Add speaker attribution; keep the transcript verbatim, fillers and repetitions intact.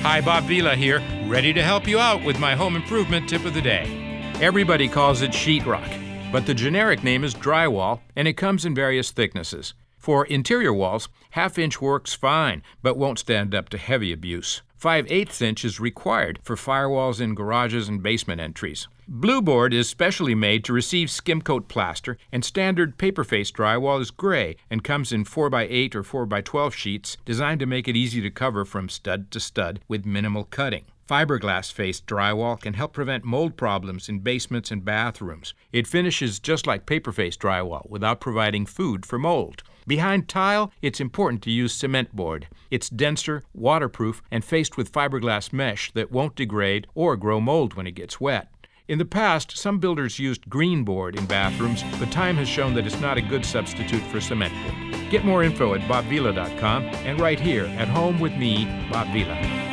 Speaker 1: Hi, Bob Vila here, ready to help you out with my home improvement tip of the day. Everybody calls it sheetrock, but the generic name is drywall, and it comes in various thicknesses. For interior walls, half-inch works fine, but won't stand up to heavy abuse. five eighths inch is required for firewalls in garages and basement entries. Blue board is specially made to receive skim coat plaster, and standard paper-face drywall is gray and comes in four by eight or four by twelve sheets designed to make it easy to cover from stud to stud with minimal cutting. Fiberglass-faced drywall can help prevent mold problems in basements and bathrooms. It finishes just like paper-faced drywall without providing food for mold. Behind tile, it's important to use cement board. It's denser, waterproof, and faced with fiberglass mesh that won't degrade or grow mold when it gets wet. In the past, some builders used green board in bathrooms, but time has shown that it's not a good substitute for cement board. Get more info at bob vila dot com and right here at home with me, Bob Vila.